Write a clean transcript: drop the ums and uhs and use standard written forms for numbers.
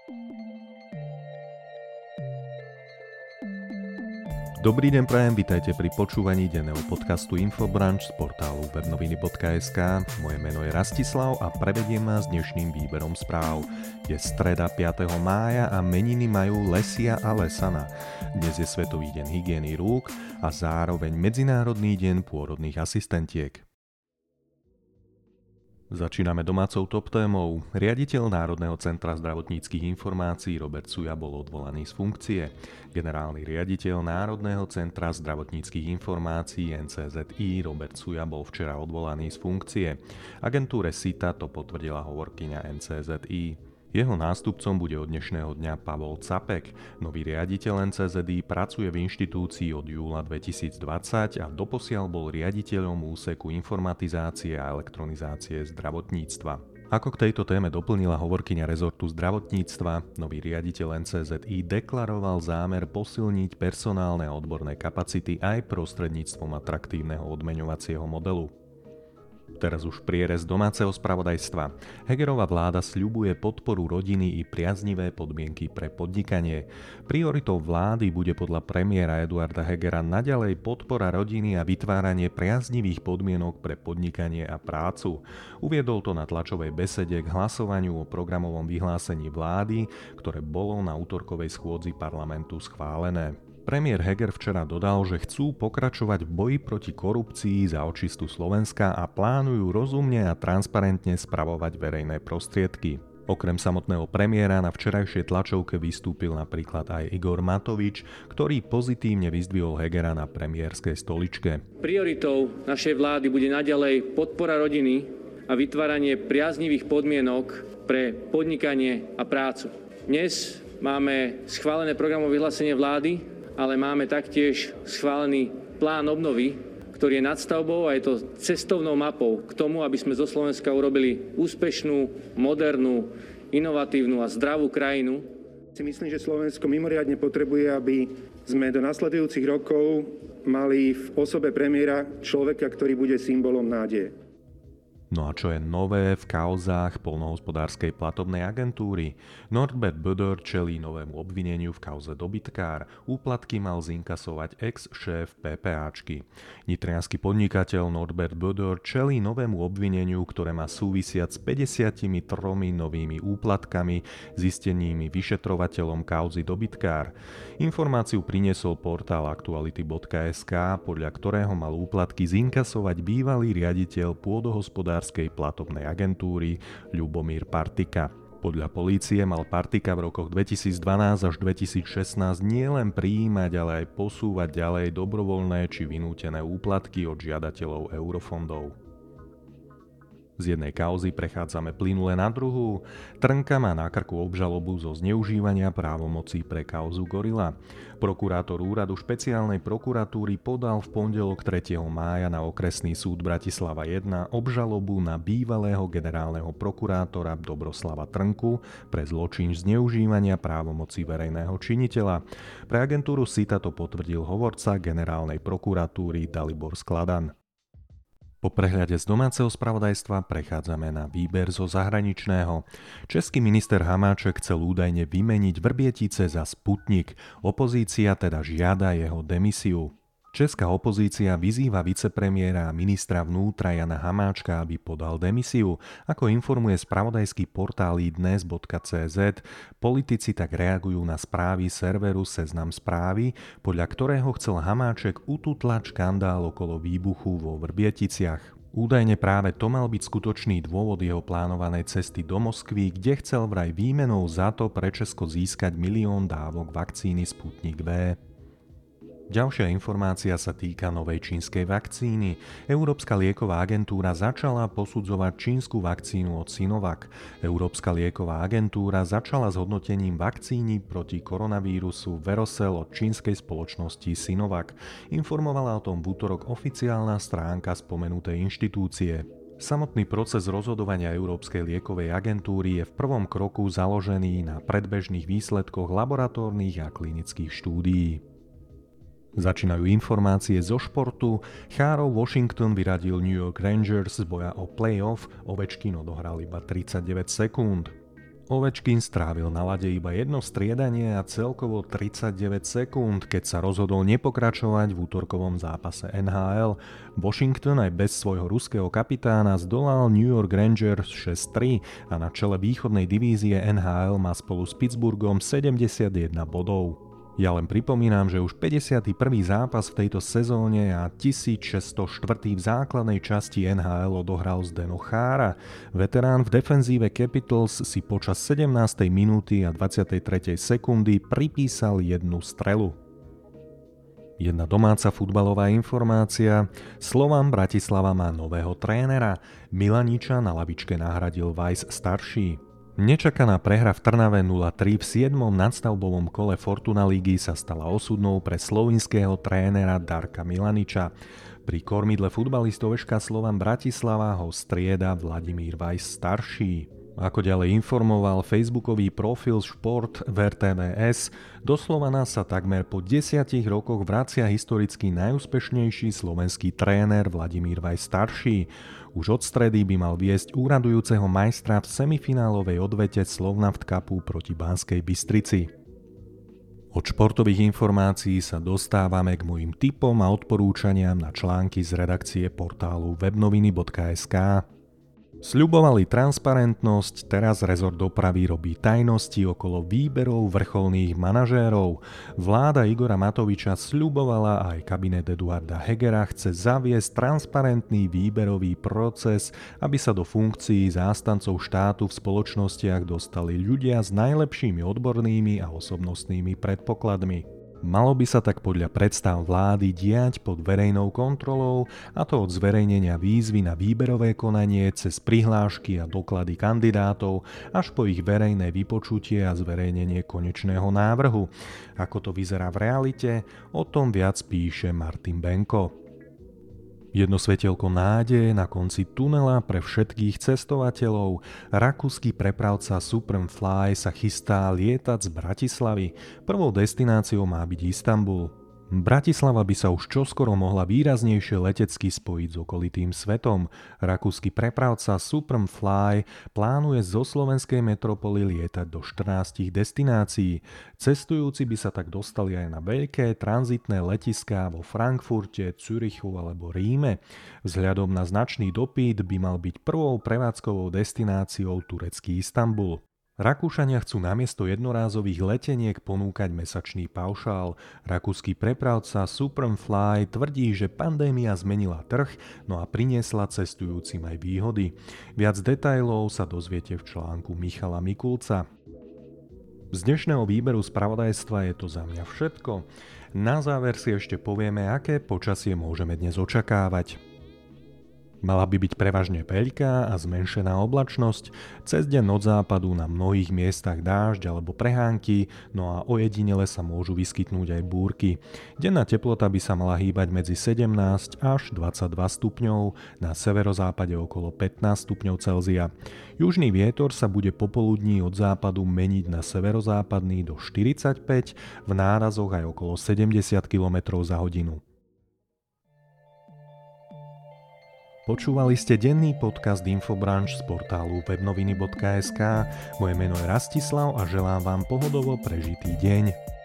Dobrý deň prajem, vitajte pri počúvaní denného podcastu Infobranch z portálu webnoviny.sk. Moje meno je Rastislav a prevediem vás dnešným výberom správ. Je streda 5. mája a meniny majú Lesia a Lesana. Dnes je Svetový deň hygieny rúk a zároveň Medzinárodný deň pôrodných asistentiek. Začíname domácou top témou. Riaditeľ Národného centra zdravotníckych informácií Robert Suja bol odvolaný z funkcie. Generálny riaditeľ Národného centra zdravotníckych informácií NCZI Robert Suja bol včera odvolaný z funkcie. Agentúre SITA to potvrdila hovorkyňa NCZI. Jeho nástupcom bude od dnešného dňa Pavol Capek. Nový riaditeľ NCZI pracuje v inštitúcii od júla 2020 a doposiaľ bol riaditeľom úseku informatizácie a elektronizácie zdravotníctva. Ako k tejto téme doplnila hovorkyňa rezortu zdravotníctva, nový riaditeľ NCZI deklaroval zámer posilniť personálne a odborné kapacity aj prostredníctvom atraktívneho odmeňovacieho modelu. Teraz už prierez domáceho spravodajstva. Hegerova vláda sľubuje podporu rodiny i priaznivé podmienky pre podnikanie. Prioritou vlády bude podľa premiéra Eduarda Hegera naďalej podpora rodiny a vytváranie priaznivých podmienok pre podnikanie a prácu. Uviedol to na tlačovej besede k hlasovaniu o programovom vyhlásení vlády, ktoré bolo na utorkovej schôdzi parlamentu schválené. Premiér Heger včera dodal, že chcú pokračovať v boji proti korupcii za očistu Slovenska a plánujú rozumne a transparentne spravovať verejné prostriedky. Okrem samotného premiéra na včerajšej tlačovke vystúpil napríklad aj Igor Matovič, ktorý pozitívne vyzdvihol Hegera na premiérskej stoličke. Prioritou našej vlády bude naďalej podpora rodiny a vytváranie priaznivých podmienok pre podnikanie a prácu. Dnes máme schválené programové vyhlásenie vlády, ale máme taktiež schválený plán obnovy, ktorý je nadstavbou a je to cestovnou mapou k tomu, aby sme zo Slovenska urobili úspešnú, modernú, inovatívnu a zdravú krajinu. Myslím, že Slovensko mimoriadne potrebuje, aby sme do nasledujúcich rokov mali v osobe premiéra človeka, ktorý bude symbolom nádeje. No a čo je nové v kauzách poľnohospodárskej platobnej agentúry? Norbert Böder čelí novému obvineniu v kauze dobytkár. Úplatky mal zinkasovať ex-šéf PPAčky. Nitriansky podnikateľ Norbert Böder čelí novému obvineniu, ktoré má súvisiať s 53 novými úplatkami zistenými vyšetrovateľom kauzy dobytkár. Informáciu priniesol portál aktuality.sk, podľa ktorého mal úplatky zinkasovať bývalý riaditeľ pôdohospodárskej platobnej agentúry Ľubomír Partika. Podľa polície mal Partika v rokoch 2012 až 2016 nielen prijímať, ale aj posúvať ďalej dobrovoľné či vynútené úplatky od žiadateľov eurofondov. Z jednej kauzy prechádzame plynule na druhú. Trnka má na krku obžalobu zo zneužívania právomocí pre kauzu Gorila. Prokurátor úradu špeciálnej prokuratúry podal v pondelok 3. mája na okresný súd Bratislava 1 obžalobu na bývalého generálneho prokurátora Dobroslava Trnku pre zločin zneužívania právomocí verejného činiteľa. Pre agentúru SITA to potvrdil hovorca generálnej prokuratúry Dalibor Skladan. Po prehľade z domáceho spravodajstva prechádzame na výber zo zahraničného. Český minister Hamáček chcel údajne vymeniť Vrbietice za Sputnik. Opozícia teda žiada jeho demisiu. Česká opozícia vyzýva vicepremiéra a ministra vnútra Jana Hamáčka, aby podal demisiu. Ako informuje spravodajský portál idnes.cz, politici tak reagujú na správy serveru Seznam správy, podľa ktorého chcel Hamáček ututlať škandál okolo výbuchu vo Vrbieticiach. Údajne práve to mal byť skutočný dôvod jeho plánovanej cesty do Moskvy, kde chcel vraj výmenou za to pre Česko získať 1 000 000 dávok vakcíny Sputnik V. Ďalšia informácia sa týka novej čínskej vakcíny. Európska lieková agentúra začala posudzovať čínsku vakcínu od Sinovac. Európska lieková agentúra začala s hodnotením vakcíny proti koronavírusu Verocell od čínskej spoločnosti Sinovac. Informovala o tom v útorok oficiálna stránka spomenutej inštitúcie. Samotný proces rozhodovania Európskej liekovej agentúry je v prvom kroku založený na predbežných výsledkoch laboratórnych a klinických štúdií. Začínajú informácie zo športu. Chárov Washington vyradil New York Rangers z boja o playoff, Ovečkin odohral iba 39 sekúnd. Ovečkin strávil na ľade iba jedno striedanie a celkovo 39 sekúnd, keď sa rozhodol nepokračovať v útorkovom zápase NHL. Washington aj bez svojho ruského kapitána zdolal New York Rangers 6-3 a na čele východnej divízie NHL má spolu s Pittsburghom 71 bodov. Ja len pripomínam, že už 51. zápas v tejto sezóne a 1604. v základnej časti NHL odohral Zdeno Chára. Veterán v defenzíve Capitals si počas 17. minúty a 23. sekundy pripísal jednu strelu. Jedna domáca futbalová informácia. Slovan Bratislava má nového trénera. Milaniča na lavičke nahradil Weiss starší. Nečakaná prehra v Trnave 0-3 v 7. nadstavbovom kole Fortuna Ligy sa stala osudnou pre slovinského trénera Darka Milaniča. Pri kormidle futbalistov SK Slovan Bratislava ho strieda Vladimír Weiss starší. Ako ďalej informoval facebookový profil Šport v RTVS, do Slovana sa takmer po 10 rokoch vracia historicky najúspešnejší slovenský tréner Vladimír Weiss starší. Už od stredy by mal viesť úradujúceho majstra v semifinálovej odvete Slovnaft Cupu proti Banskej Bystrici. Od športových informácií sa dostávame k mojim tipom a odporúčaniam na články z redakcie portálu webnoviny.sk. Sľubovali transparentnosť, teraz rezort dopravy robí tajnosti okolo výberov vrcholných manažérov. Vláda Igora Matoviča sľubovala aj kabinet Eduarda Hegera chce zaviesť transparentný výberový proces, aby sa do funkcií zástancov štátu v spoločnostiach dostali ľudia s najlepšími odbornými a osobnostnými predpokladmi. Malo by sa tak podľa predstav vlády diať pod verejnou kontrolou, a to od zverejnenia výzvy na výberové konanie cez prihlášky a doklady kandidátov až po ich verejné vypočutie a zverejnenie konečného návrhu. Ako to vyzerá v realite, o tom viac píše Martin Benko. Jedno svetielko nádeje na konci tunela pre všetkých cestovateľov. Rakúsky prepravca Superfly sa chystá lietať z Bratislavy. Prvou destináciou má byť Istanbul. Bratislava by sa už čoskoro mohla výraznejšie letecky spojiť s okolitým svetom. Rakúsky prepravca Superfly plánuje zo slovenskej metropoly lietať do 14 destinácií. Cestujúci by sa tak dostali aj na veľké tranzitné letiská vo Frankfurte, Zürichu alebo Ríme. Vzhľadom na značný dopyt by mal byť prvou prevádzkovou destináciou turecký Istanbul. Rakúšania chcú namiesto jednorázových leteniek ponúkať mesačný paušál. Rakúsky prepravca Superfly tvrdí, že pandémia zmenila trh, no a priniesla cestujúcim aj výhody. Viac detailov sa dozviete v článku Michala Mikulca. Z dnešného výberu spravodajstva je to za mňa všetko. Na záver si ešte povieme, aké počasie môžeme dnes očakávať. Mala by byť prevažne veľká a zmenšená oblačnosť, cez deň od západu na mnohých miestach dážď alebo prehánky, no a ojedinele sa môžu vyskytnúť aj búrky. Denná teplota by sa mala hýbať medzi 17 až 22 stupňov, na severozápade okolo 15 stupňov Celzia. Južný vietor sa bude popoludní od západu meniť na severozápadný do 45, v nárazoch aj okolo 70 km za hodinu. Počúvali ste denný podcast Infobranch z portálu webnoviny.sk. Moje meno je Rastislav a želám vám pohodovo prežitý deň.